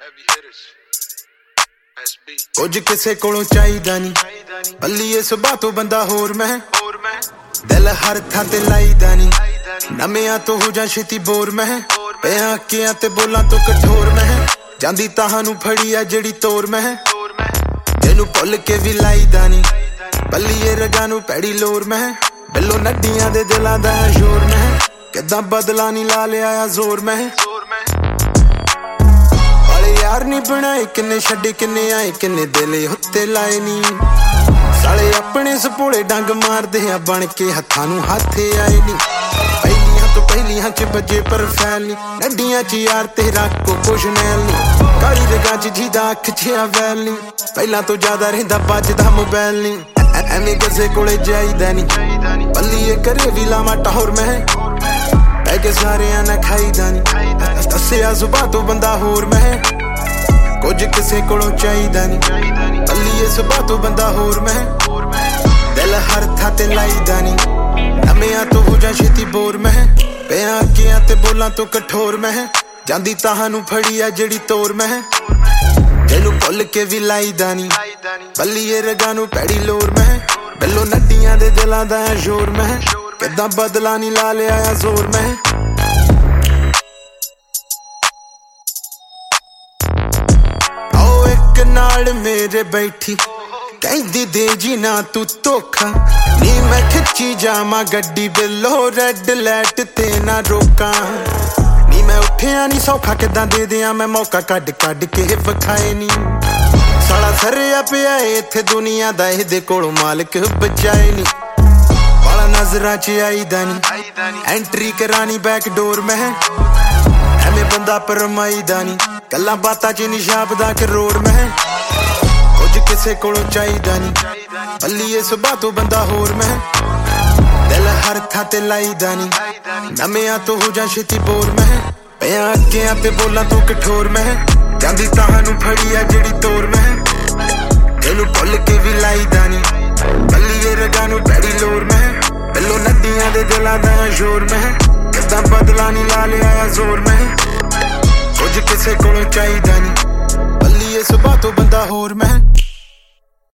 ਕੁਝ ਕਿਸੇ ਕੋਲੋਂ ਚਾਹੀਦਾ ਨਹੀਂ, ਬੱਲੀਏ ਸੁਭਾਅ ਤੋਂ ਬੰਦਾ ਹੋਰ ਮੈਂ ਦਿਲ ਹਰ ਥਾਂ ਤੇ ਲਾਈਦਾ ਨਹੀਂ, ਨਵਿਆਂ ਤੋਂ ਹੋ ਜਾ ਛੇਤੀ ਬੋਰ ਮੈਂ ਪਿਆ ਅੱਖੀਆਂ ਤੇ ਬੋਲਾਂ ਤੋਂ ਕਠੋਰ ਮੈਂ ਜਾਂਦੀ ਤਾਹਾਂ ਨੂੰ ਫੜੀ ਆ ਜਿਹੜੀ ਤੋਰ ਮੈਂ ਤੈਨੂੰ ਭੁੱਲ ਕੇ ਵੀ ਲਾਈਦਾ ਨਹੀਂ, ਬੱਲੀਏ ਰਗਾਂ ਨੂੰ ਪੈੜੀ ਲੋਰ ਮੈਂ ਬਿੱਲੋ ਨੱਡੀਆਂ ਦੇ ਦਿਲਾਂ ਦਾ ਸ਼ੋਰ ਮੈਂ ਕਿੱਦਾਂ ਬਦਲਾ ਨਹੀਂ ਲਾ ਲਿਆ ਆ ਜ਼ੋਰ ਮੈਂ ਵਾਲੇ ਯਾਰ ਨਹੀਂ ਬਣਾਏ ਕਿੰਨੇ ਛੱਡੇ ਕਿੰਨੇ ਆਏ ਕਿੰਨੇ ਦਿਲ ਉੱਤੇ ਲਾਏ ਨਹੀਂ ਸਾਲੇ ਆਪਣੇ ਸਪੋਲੇ ਡੰਗ ਮਾਰਦੇ ਆ ਬਣ ਕੇ ਹੱਥਾਂ ਨੂੰ ਹੱਥੇ ਆਏ ਨਹੀਂ ਪਹਿਲੀਆਂ ਚ ਵੱਜੇ ਪਰ ਫੈਲ ਨੀ ਨੱਡੀਆਂ ਚ ਯਾਰ ਤੇਰਾ ਕੁਛ ਨੈਲ ਨੀ ਕਾਲੀ ਰਗਾਂ ਚ ਜਿਹਦਾ ਅੱਖ ਚ ਆ ਵੈਲ ਨੀ ਪਹਿਲਾਂ ਤੋਂ ਜ਼ਿਆਦਾ ਰਹਿੰਦਾ ਵੱਜਦਾ ਮੋਬਾਈਲ ਨੀ ਐਵੇਂ ਕਿਸੇ ਕੋਲੇ ਜਾਈਦਾ ਨੀ ਬੱਲੀਏ ਕਰੇ ਵੀ ਲਾਵਾਂ ਟੌਰ ਮੈਂ ਬਹਿ ਕੇ ਸਾਰਿਆਂ ਨਾਲ ਖਾਈਦਾ ਨੀ ਦੱਸਿਆ ਸੁਭਾਅ ਤੋਂ ਬੰਦਾ ਹੋਰ ਮੈਂ ਕੁਝ ਕਿਸੇ ਕੋਲੋਂ ਚਾਹੀਦਾ ਨੀ ਬੱਲੀਏ ਸੁਭਾਅ ਤੋਂ ਬੰਦਾ ਹੋਰ ਮੈਂ ਦਿਲ ਹਰ ਥਾਂ ਤੇ ਲਾਈਦਾ ਨੀ ਨਵਿਆਂ ਤੋਂ ਹੋ ਜਾ ਛੇਤੀ ਬੋਰ ਮੈਂ ਪਿਆ ਅੱਖੀਆਂ ਤੇ ਬੋਲਾਂ ਤੋਂ ਕਠੋਰ ਮੈਂ ਜਾਂਦੀ ਤਾਹਾਂ ਨੂੰ ਫੜੀ ਆ ਜਿਹੜੀ ਤੋਰ ਮੈਂ ਤੈਨੂੰ ਭੁੱਲ ਕੇ ਵੀ ਲਾਈਦਾ ਨਹੀਂ ਬੱਲੀਏ ਰਗਾਂ ਨੂੰ ਪੈੜੀ ਲੋਰ ਮੈਂ ਬਿੱਲੋ ਨੱਡੀਆਂ ਦੇ ਦਿਲਾਂ ਦਾ ਸ਼ੋਰ ਮੈਂ ਕਿੱਦਾਂ ਬਦਲਾ ਨਹੀਂ ਲਾ ਲਿਆ ਆ ਜ਼ੋਰ ਮੈਂ ਆਓ ਇੱਕ ਨਾਲ ਮੇਰੇ ਬੈਠੀ ਕਹਿੰਦੀ ਦੇ ਜੀ ਨਾ ਤੂੰ ਧੋਖਾ ਨੀ ਮੈਂ ਖਿੱਚੀ ਜਾਵਾਂ ਗੱਡੀ ਬਿੱਲੋ ਰੈੱਡ ਲਾਈਟ ਤੇ ਨਾ ਰੋਕਾਂ ਨੀ ਮੈਂ ਉੱਠਿਆ ਨੀ ਸੌਖਾ ਕਿੱਦਾਂ ਦੇ ਦਿਆਂ ਮੈਂ ਮੌਕਾ ਕੱਢ ਕੇ ਵਿਖਾਏ ਨੀ ਸਾਲਾ ਸਰਿਆ ਪਿਆ ਇੱਥੇ ਦੁਨੀਆ ਦਾ ਇਹਦੇ ਕੋਲੋਂ ਮਾਲਕ ਬਚਾਏ ਨੀ ਵਾਲਾ ਨਜ਼ਰਾਂ ਚ ਆਈਦਾ ਨੀ ਐਂਟਰੀ ਕਰਾਣੀ ਬੈਕ ਡੋਰ ਮੈਂ ਐਵੇਂ ਬੰਦਾ ਪਰਮਾਈਦਾ ਨੀ ਗੱਲਾਂ ਬਾਤਾਂ ਚ ਨੀ ਛਾਪਦਾ ਕਰੋੜ ਮੈਂ ਕੁਝ ਕਿਸੇ ਕੋਲੋਂ ਚਾਹੀਦਾ ਨੀ ਬੱਲੀਏ ਸੁਭਾਅ ਤੋਂ ਬੰਦਾ ਹੋਰ ਮੈਂ ਦਿਲ ਹਰ ਥਾਂ ਤੇ ਲਾਈਦਾ ਨੀ ਨਵਿਆਂ ਤੋਂ ਹੋ ਜਾ ਛੇਤੀ ਬੋਰ ਮੈਂ ਪਿਆ ਅੱਖੀਆਂ ਤੇ ਬੋਲਾਂ ਤੋਂ ਕਠੋਰ ਮੈਂ ਜਾਂਦੀ ਤਾਹਾਂ ਨੂੰ ਫੜੀ ਆ ਜਿਹੜੀ ਤੋਰ ਮੈਂ ਤੈਨੂੰ ਭੁੱਲ ਕੇ ਵੀ ਲਾਈਦਾ ਨੀ ਬੱਲੀਏ ਰਗਾਂ ਨੂੰ ਪੈੜੀ ਲੋਰ ਮੈਂ ਬਿੱਲੋ ਨੱਡੀਆਂ ਦੇ ਦਿਲਾਂ ਦਾ ਸ਼ੋਰ ਮੈਂ ਕਿੱਦਾਂ ਬਦਲਾ ਨਹੀਂ ਲਾ ਲਿਆ ਆ ਜ਼ੋਰ ਮੈਂ ਕੁਝ ਕਿਸੇ ਕੋਲੋਂ ਚਾਹੀਦਾ ਨੀ ਬੱਲੀਏ ਸੁਭਾਅ ਤੋਂ ਬੰਦਾ ਹੋਰ ਮੈਂ